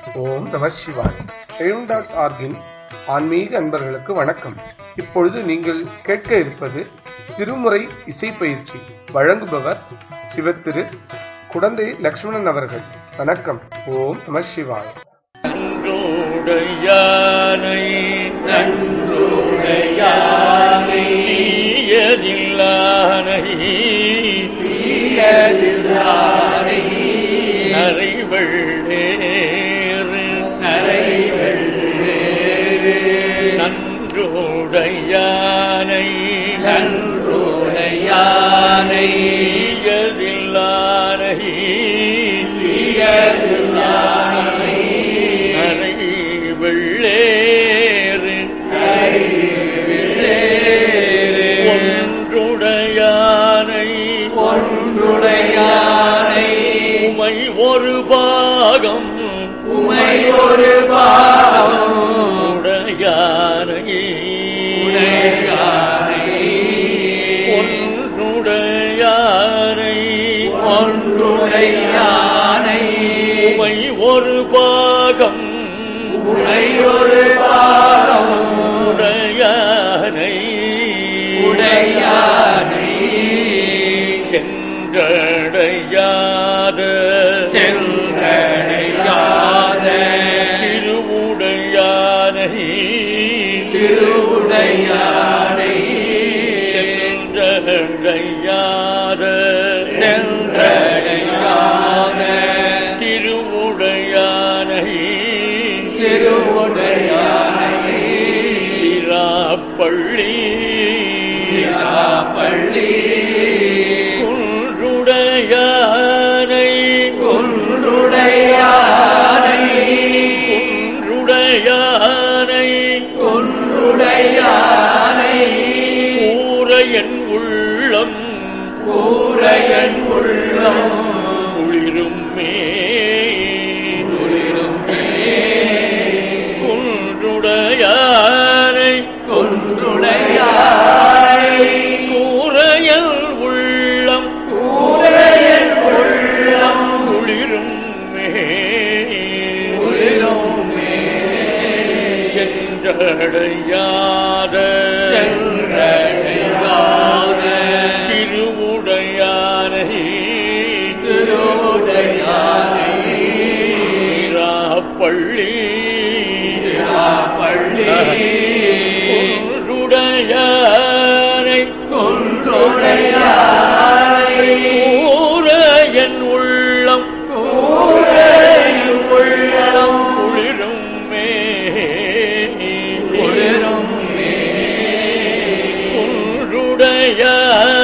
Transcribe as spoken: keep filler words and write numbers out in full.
ஓம் நம சிவாய். எழும் டாட் ஆர்கின் ஆன்மீக அன்பர்களுக்கு வணக்கம். இப்பொழுது நீங்கள் கேட்க இருப்பது திருமுறை இசை பயிற்சி. வழங்குபவர் சிவத்திரு குடந்தை லட்சுமணன் அவர்கள். வணக்கம். ஓம் நம சிவாய். நன்றோடையானை நன்றோடையானை தீயதில்லானை தீயதில்லானை நரைவள்ளேறு நரைவள்ளேறு நன்றோடையானை நன்றோடையானை தீயதில்லானை தீயதில்லானை வெள்ளேறு ஒன்றுடையானை ஒன்றுடையானை உமை ஒரு பாகம் உமை ஒரு பாகம் உடையானை உடையானை ஒன்றுடையானை ஒன்றுடையானை உமை ஒரு பாகம் உடையொரு பாகம் உடையானை உடையானை சென்றடையாத சென்றடையாத திருவுடையானை திருவுடையானை சென்றடையாத சென்றடையாத திருவுடையானை திருவுடையானை திராப்பள்ளி திராப்பள்ளி குன்றுடையானை குன்றுடையானை குன்றுடையானை குன்றுடையானை ஊரையன் உள்ளம் ஊரையன் உள்ளம் குளிரும் மே குன்றுடையானை குன்றுடையானை கூரையல் உள்ளம் கூரையல் உள்ளம் குளிரும் மே குளிரும் மே சென்றடையாத சென்றடையாத திருவுடையானை திருவுடையானை பள்ளி கொன்றுடையானை கொன்றுடையானை ஊரையன் உள்ளம் ஊரையன் உள்ளம் குளிரும் மே குளிரும் மே கொன்றுடையானை